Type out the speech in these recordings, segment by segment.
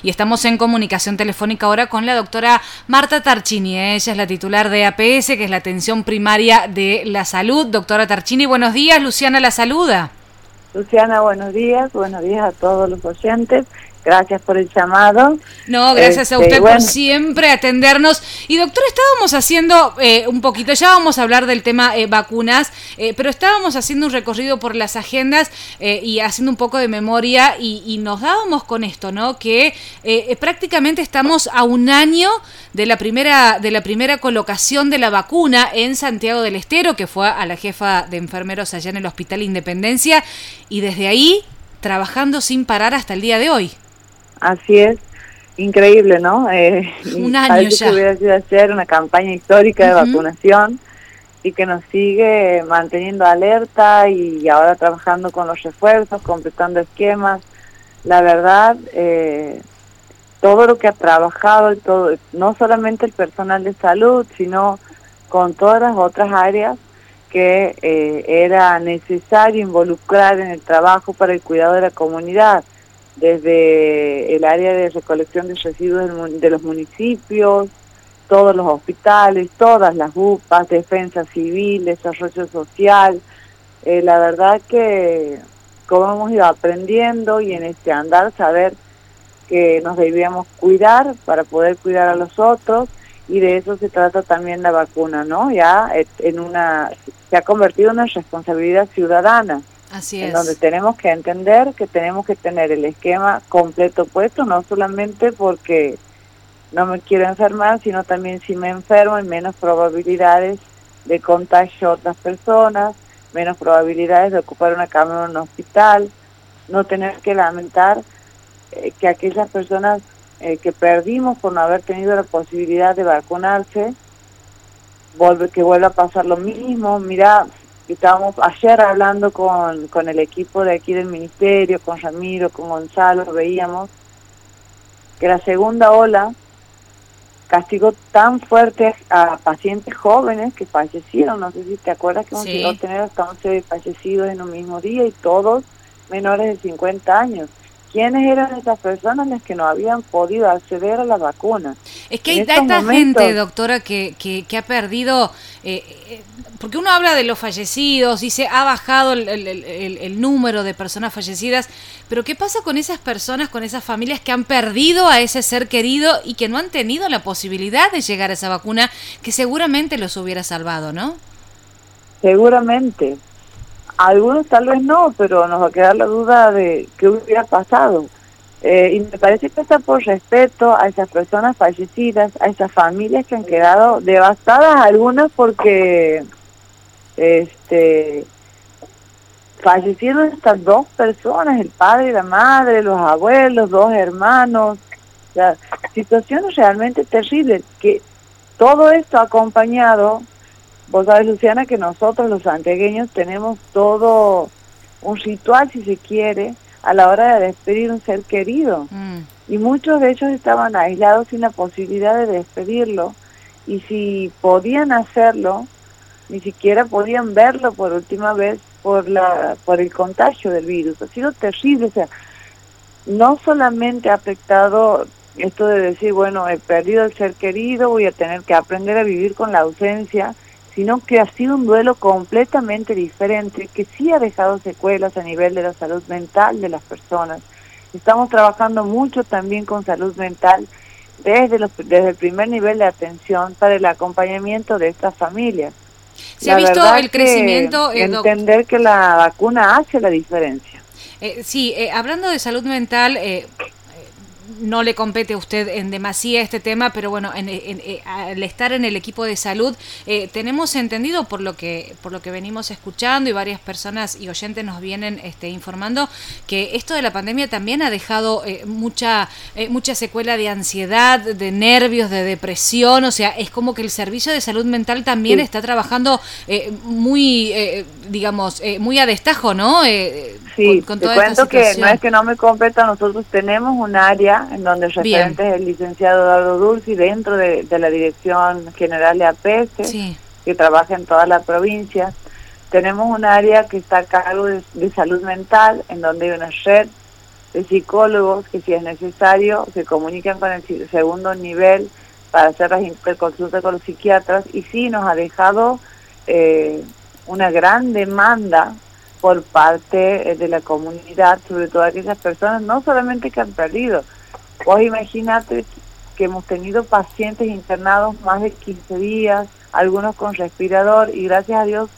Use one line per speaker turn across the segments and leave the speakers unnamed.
y estamos en comunicación telefónica ahora con la doctora Marta Tarchini. Ella es la titular de APS, que es la Atención Primaria de la Salud. Doctora Tarchini, buenos días. Luciana la saluda.
Luciana, buenos días a todos los oyentes. Gracias por el llamado.
No, gracias a usted por siempre atendernos. Y doctora, estábamos haciendo un poquito, ya vamos a hablar del tema vacunas, pero estábamos haciendo un recorrido por las agendas y haciendo un poco de memoria y nos dábamos con esto, ¿no? Que prácticamente estamos a un año de la primera colocación de la vacuna en Santiago del Estero, que fue a la jefa de enfermeros allá en el Hospital Independencia, y desde ahí trabajando sin parar hasta el día de hoy.
Así es, increíble, ¿no?
Un año ya.
Que hubiera sido hacer una campaña histórica de vacunación y que nos sigue manteniendo alerta y ahora trabajando con los refuerzos, completando esquemas. La verdad, todo lo que ha trabajado, todo, no solamente el personal de salud, sino con todas las otras áreas que era necesario involucrar en el trabajo para el cuidado de la comunidad, desde el área de recolección de residuos de los municipios, todos los hospitales, todas las UPAs, defensa civil, desarrollo social. La verdad que como hemos ido aprendiendo y en este andar saber que nos debíamos cuidar para poder cuidar a los otros, y de eso se trata también la vacuna, ¿no? Ya se ha convertido en una responsabilidad ciudadana.
Así es.
En donde tenemos que entender que tenemos que tener el esquema completo puesto, no solamente porque no me quiero enfermar, sino también si me enfermo hay menos probabilidades de contagio a otras personas, menos probabilidades de ocupar una cama en un hospital, no tener que lamentar que aquellas personas que perdimos por no haber tenido la posibilidad de vacunarse, que vuelva a pasar lo mismo. Mira, estábamos ayer hablando con el equipo de aquí del ministerio, con Ramiro, con Gonzalo, veíamos que la segunda ola castigó tan fuerte a pacientes jóvenes que fallecieron. No sé si te acuerdas que hemos llegado a tener hasta 11 fallecidos en un mismo día y todos menores de 50 años. ¿Quiénes eran esas personas las que no habían podido acceder a la vacuna?
Es que hay tanta gente, doctora, que ha perdido, porque uno habla de los fallecidos, dice, ha bajado el número de personas fallecidas, pero ¿qué pasa con esas personas, con esas familias que han perdido a ese ser querido y que no han tenido la posibilidad de llegar a esa vacuna que seguramente los hubiera salvado, ¿no?
Seguramente. Algunos tal vez no, pero nos va a quedar la duda de qué hubiera pasado. Y me parece que está por respeto a esas personas fallecidas, a esas familias que han quedado devastadas, algunas porque fallecieron estas dos personas, el padre y la madre, los abuelos, dos hermanos. O sea, situaciones realmente terribles, que todo esto acompañado. Vos sabés, Luciana, que nosotros los santiagueños tenemos todo un ritual, si se quiere, a la hora de despedir un ser querido. Y muchos de ellos estaban aislados sin la posibilidad de despedirlo. Y si podían hacerlo, ni siquiera podían verlo por última vez por el contagio del virus. Ha sido terrible. O sea, no solamente ha afectado esto de decir, bueno, he perdido el ser querido, voy a tener que aprender a vivir con la ausencia, sino que ha sido un duelo completamente diferente, que sí ha dejado secuelas a nivel de la salud mental de las personas. Estamos trabajando mucho también con salud mental desde el primer nivel de atención para el acompañamiento de estas familias.
¿Se ha visto el crecimiento?
Entender que la vacuna hace la diferencia.
Hablando de salud mental, no le compete a usted en demasía este tema, pero bueno, al estar en el equipo de salud, tenemos entendido por lo que venimos escuchando y varias personas y oyentes nos vienen informando que esto de la pandemia también ha dejado mucha secuela de ansiedad, de nervios, de depresión. O sea, es como que el servicio de salud mental también está trabajando muy a destajo, ¿no?
Con toda te cuento que no es que no me competa, nosotros tenemos un área en donde el referente es el licenciado Eduardo Dulci, dentro de la Dirección General de APS, que trabaja en toda la provincia. Tenemos un área que está a cargo de salud mental, en donde hay una red de psicólogos que si es necesario se comunican con el segundo nivel para hacer las interconsultas con los psiquiatras, y sí nos ha dejado una gran demanda por parte de la comunidad, sobre todo aquellas personas, no solamente que han perdido. Vos imaginate que hemos tenido pacientes internados más de 15 días, algunos con respirador, y gracias a Dios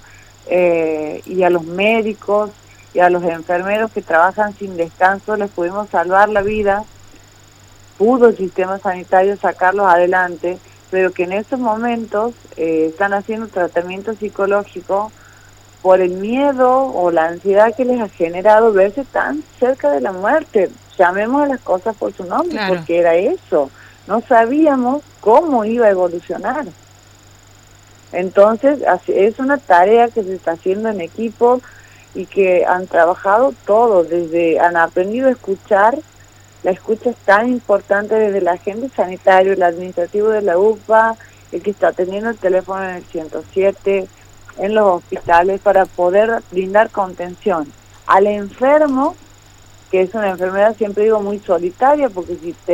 y a los médicos y a los enfermeros que trabajan sin descanso les pudimos salvar la vida. Pudo el sistema sanitario sacarlos adelante, pero que en estos momentos están haciendo tratamiento psicológico por el miedo o la ansiedad que les ha generado verse tan cerca de la muerte. Llamemos a las cosas por su nombre,
Claro.
porque era eso. No sabíamos cómo iba a evolucionar. Entonces, es una tarea que se está haciendo en equipo y que han trabajado todos, han aprendido a escuchar. La escucha es tan importante desde el agente sanitario, el administrativo de la UPA, el que está teniendo el teléfono en el 107, en los hospitales, para poder brindar contención al enfermo, que es una enfermedad, siempre digo, muy solitaria, porque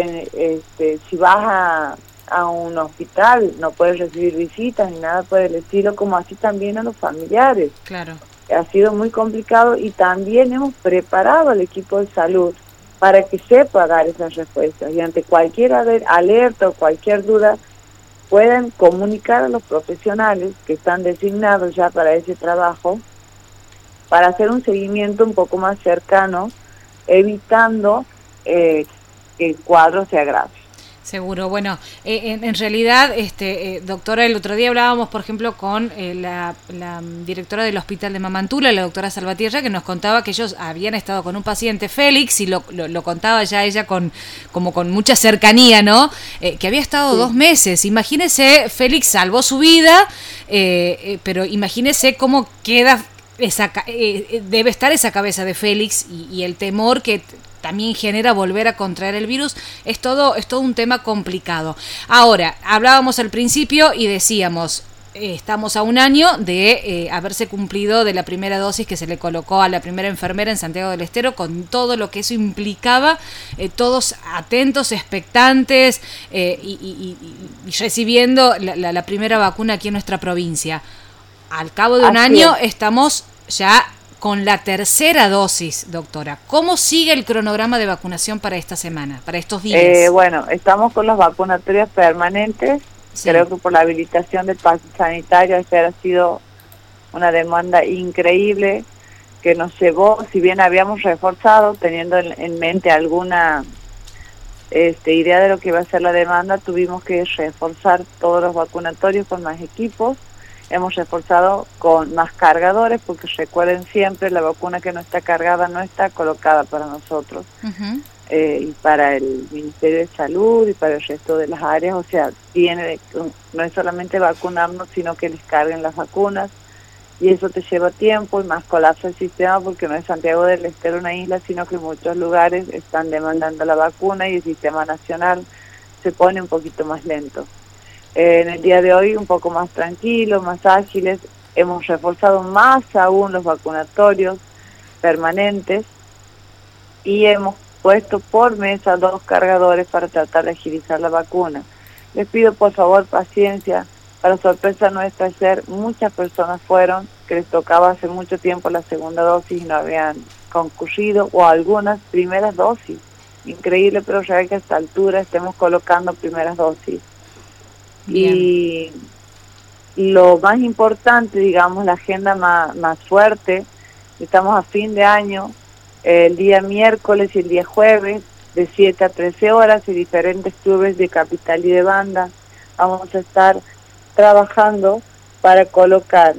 si vas a un hospital no puedes recibir visitas ni nada por el estilo, como así también a los familiares.
Claro.
Ha sido muy complicado, y también hemos preparado al equipo de salud para que sepa dar esas respuestas, y ante cualquier alerta o cualquier duda puedan comunicar a los profesionales que están designados ya para ese trabajo, para hacer un seguimiento un poco más cercano, evitando que el cuadro se agrave.
Seguro. Bueno, en realidad, doctora, el otro día hablábamos, por ejemplo, con la directora del Hospital de Mamantula, la doctora Salvatierra, que nos contaba que ellos habían estado con un paciente, Félix, y lo contaba ya ella con mucha cercanía, ¿no? Que había estado
Sí.
2 meses. Imagínese, Félix salvó su vida, pero imagínese cómo queda debe estar esa cabeza de Félix, y el temor que también genera volver a contraer el virus. Es todo un tema complicado. Ahora, hablábamos al principio y decíamos, estamos a 1 año de haberse cumplido de la primera dosis que se le colocó a la primera enfermera en Santiago del Estero, con todo lo que eso implicaba, todos atentos, expectantes, y recibiendo la primera vacuna aquí en nuestra provincia. Al cabo de un año estamos ya con la tercera dosis, doctora. ¿Cómo sigue el cronograma de vacunación para esta semana, para estos días?
Bueno, estamos con las vacunatorias permanentes. Sí. Creo que por la habilitación del pase sanitario, esta ha sido una demanda increíble que nos llevó, si bien habíamos reforzado, teniendo en mente alguna idea de lo que iba a ser la demanda, tuvimos que reforzar todos los vacunatorios con más equipos. Hemos reforzado con más cargadores, porque recuerden siempre, la vacuna que no está cargada no está colocada para nosotros.
Uh-huh.
Y para el Ministerio de Salud y para el resto de las áreas. O sea, no es solamente vacunarnos, sino que les carguen las vacunas, y eso te lleva tiempo y más colapsa el sistema, porque no es Santiago del Estero una isla, sino que muchos lugares están demandando la vacuna y el sistema nacional se pone un poquito más lento. En el día de hoy un poco más tranquilos, más ágiles. Hemos reforzado más aún los vacunatorios permanentes y hemos puesto por mesa 2 cargadores para tratar de agilizar la vacuna. Les pido por favor paciencia. Para sorpresa nuestra, ayer muchas personas fueron que les tocaba hace mucho tiempo la segunda dosis y no habían concurrido, o algunas primeras dosis. Increíble, pero real que a esta altura estemos colocando primeras dosis. Y lo más importante, digamos, la agenda más fuerte, estamos a fin de año, el día miércoles y el día jueves, de 7 a 13 horas, en diferentes clubes de Capital y de Banda, vamos a estar trabajando para colocar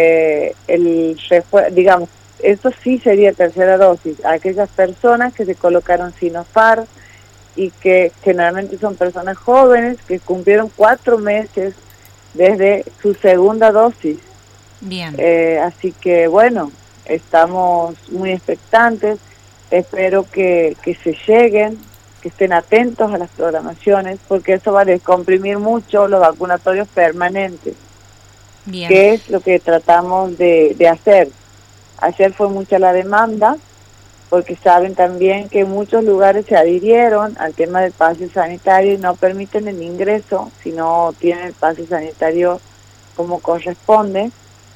digamos, esto sí sería tercera dosis, a aquellas personas que se colocaron Sinopharm, y que generalmente son personas jóvenes que cumplieron 4 meses desde su segunda dosis.
Bien.
Así que bueno, estamos muy expectantes. Espero que se lleguen, que estén atentos a las programaciones, porque eso va a descomprimir mucho los vacunatorios permanentes.
Bien.
Que es lo que tratamos de hacer. Ayer fue mucha la demanda, porque saben también que muchos lugares se adhirieron al tema del pase sanitario y no permiten el ingreso si no tienen el pase sanitario como corresponde.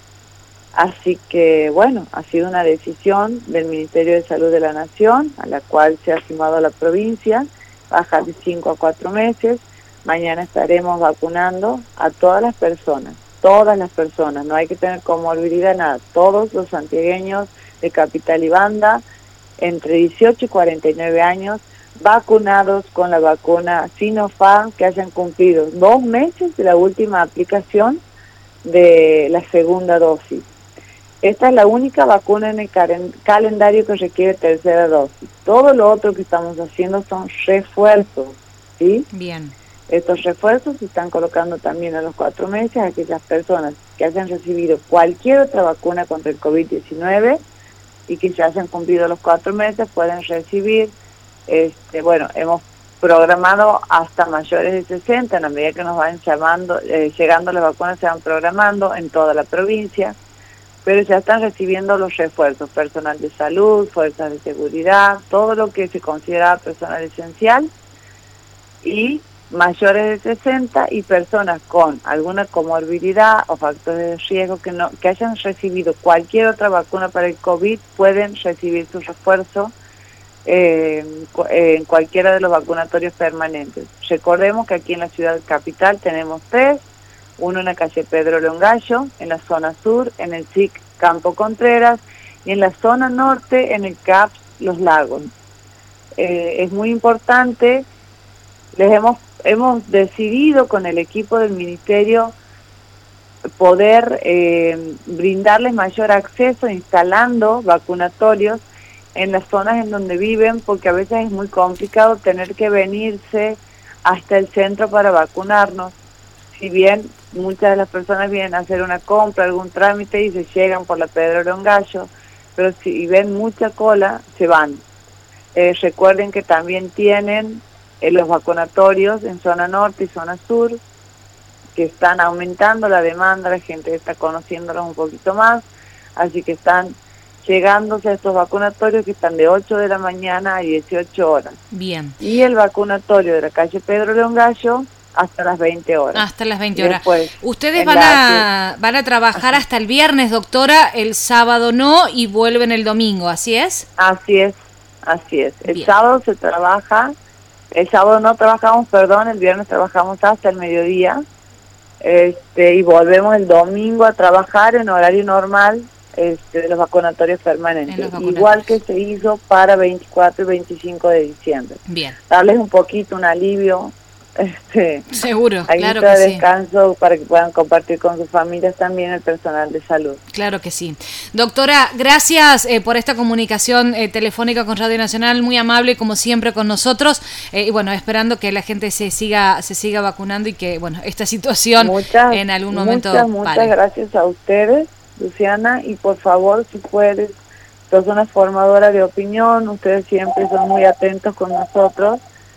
Así que, bueno, ha sido una decisión del Ministerio de Salud de la Nación, a la cual se ha sumado la provincia, bajar de 5 a 4 meses. Mañana estaremos vacunando a todas las personas, no hay que tener comorbilidad nada, todos los santiagueños de Capital y Banda, entre 18 y 49 años, vacunados con la vacuna Sinopharm, que hayan cumplido 2 meses de la última aplicación de la segunda dosis. Esta es la única vacuna en el calendario que requiere tercera dosis. Todo lo otro que estamos haciendo son refuerzos, ¿sí?
Bien.
Estos refuerzos se están colocando también a los 4 meses a aquellas personas que hayan recibido cualquier otra vacuna contra el COVID-19 y que ya hayan cumplido los 4 meses, pueden recibir, hemos programado hasta mayores de 60, en la medida que nos van llegando las vacunas se van programando en toda la provincia, pero ya están recibiendo los refuerzos, personal de salud, fuerzas de seguridad, todo lo que se considera personal esencial, y mayores de 60 y personas con alguna comorbilidad o factores de riesgo que hayan recibido cualquier otra vacuna para el COVID pueden recibir su refuerzo en cualquiera de los vacunatorios permanentes. Recordemos que aquí en la ciudad capital tenemos 3, uno en la calle Pedro León Gallo, en la zona sur, en el SIC Campo Contreras, y en la zona norte, en el CAPS Los Lagos. Es muy importante, hemos decidido con el equipo del Ministerio poder brindarles mayor acceso instalando vacunatorios en las zonas en donde viven, porque a veces es muy complicado tener que venirse hasta el centro para vacunarnos. Si bien muchas de las personas vienen a hacer una compra, algún trámite y se llegan por la Pedro León Gallo, pero si ven mucha cola, se van. Recuerden que también tienen los vacunatorios en zona norte y zona sur, que están aumentando la demanda, la gente está conociéndolos un poquito más, así que están llegándose a estos vacunatorios que están de 8 de la mañana a 18 horas.
Bien.
Y el vacunatorio de la calle Pedro León Gallo hasta las 20 horas.
Hasta las 20 horas.
Después,
ustedes van a trabajar hasta el viernes, doctora, el sábado no, y vuelven el domingo, ¿así es?
Así es. El
Bien.
sábado se trabaja, el sábado no trabajamos, el viernes trabajamos hasta el mediodía, y volvemos el domingo a trabajar en horario normal, de los vacunatorios permanentes, igual que se hizo para 24 y 25 de diciembre.
Bien.
Darles un poquito, un alivio,
seguro, claro
de
que
descanso, para que puedan compartir con sus familias también el personal de salud.
Claro que sí. Doctora, gracias por esta comunicación telefónica con Radio Nacional, muy amable como siempre con nosotros, y bueno, esperando que la gente se siga vacunando y que, bueno, esta situación en algún momento
Muchas gracias a ustedes, Luciana, y por favor, si puedes, sos una formadora de opinión, ustedes siempre son muy atentos con nosotros,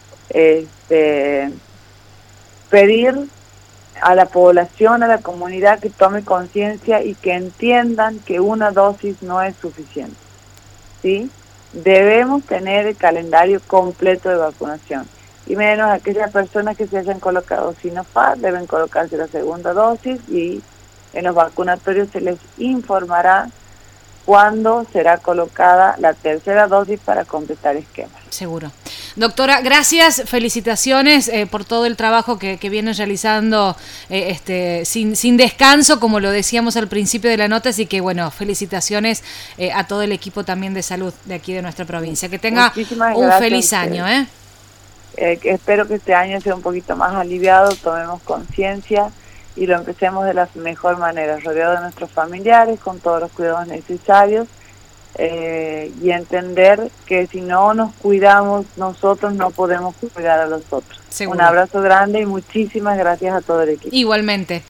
pedir a la población, a la comunidad que tome conciencia y que entiendan que una dosis no es suficiente, ¿sí? Debemos tener el calendario completo de vacunación, y menos aquellas personas que se hayan colocado Sinopharm deben colocarse la segunda dosis, y en los vacunatorios se les informará cuándo será colocada la tercera dosis para completar esquemas.
Seguro. Doctora, gracias, felicitaciones por todo el trabajo que vienen realizando sin descanso, como lo decíamos al principio de la nota, así que bueno, felicitaciones a todo el equipo también de salud de aquí de nuestra provincia. Que tenga un feliz año.
Espero que este año sea un poquito más aliviado, tomemos conciencia y lo empecemos de la mejor manera, rodeado de nuestros familiares, con todos los cuidados necesarios, y entender que si no nos cuidamos nosotros, no podemos cuidar a los otros.
Seguro.
Un abrazo grande y muchísimas gracias a todo el equipo.
Igualmente.